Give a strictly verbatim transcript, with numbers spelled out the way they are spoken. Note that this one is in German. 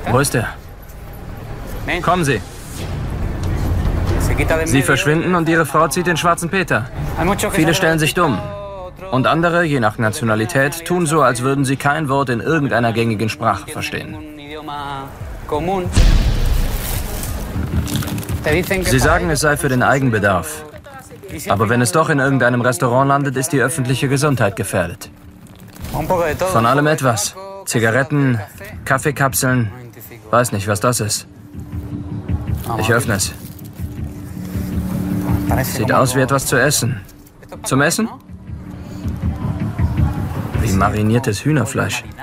Wo ist er? Kommen Sie. Sie verschwinden und Ihre Frau zieht den schwarzen Peter. Viele stellen sich dumm. Und andere, je nach Nationalität, tun so, als würden sie kein Wort in irgendeiner gängigen Sprache verstehen. Sie sagen, es sei für den Eigenbedarf. Aber wenn es doch in irgendeinem Restaurant landet, ist die öffentliche Gesundheit gefährdet. Von allem etwas. Zigaretten, Kaffeekapseln. Weiß nicht, was das ist. Ich öffne es. Sieht aus wie etwas zu essen. Zum Essen? Wie mariniertes Hühnerfleisch.